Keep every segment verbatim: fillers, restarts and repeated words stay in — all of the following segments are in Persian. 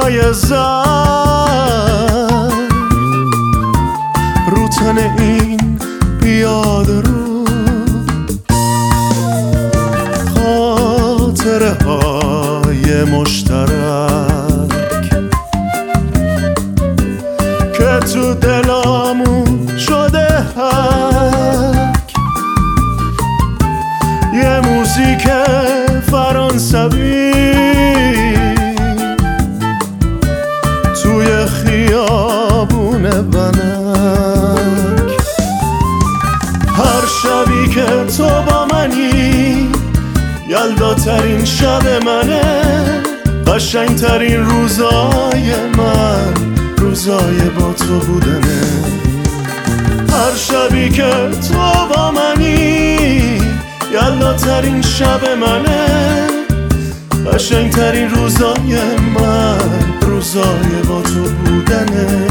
های زن رو تن این پیاده رو، خاطره های مشترک که تو دلامون شده حک. یه موزیک فرانسوی توی خیابون ونک. هر شبی که تو با منی یلداترین شب منه، قشنگترین روزای من روزای با تو بودنه. هر شبی که تو با منی یلداترین شب منه، قشنگترین روزای من روزای با تو بودنه.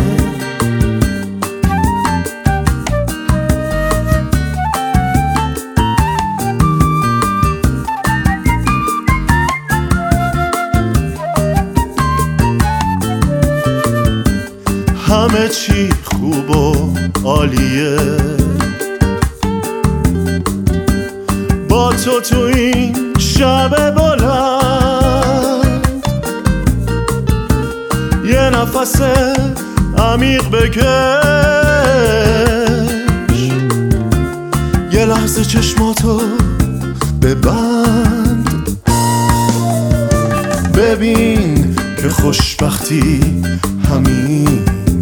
همه چی خوب و عالیه با تو تو این شب بلند. یه نفس عمیق بکش، یه لحظه چشماتو ببند، ببین که خوشبختی همین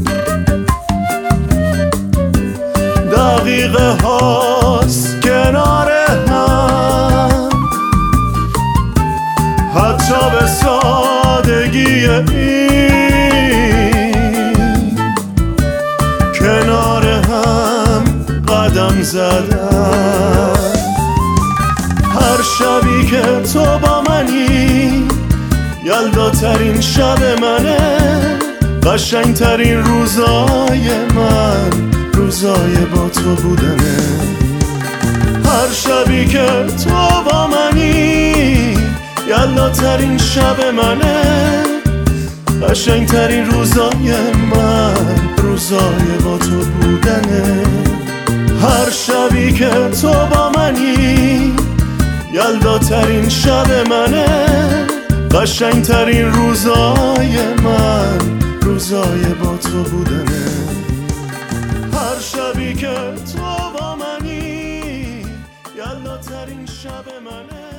دقیقه هاست کنار هم. حتی به سادگی این کنار هم قدم زدن. هر شبی که تو با منی یلداترین شب منه، قشنگترین روزای من روزای با تو بودنه. هر شبی که تو با منی یلداترین شب منه، قشنگترین روزای من روزای با تو بودنه. هر شبی که تو با منی یلداترین شب منه، قشنگترین روزای من روزای با تو بودنه. هر شبی که تو با منی یلداترین شب منه،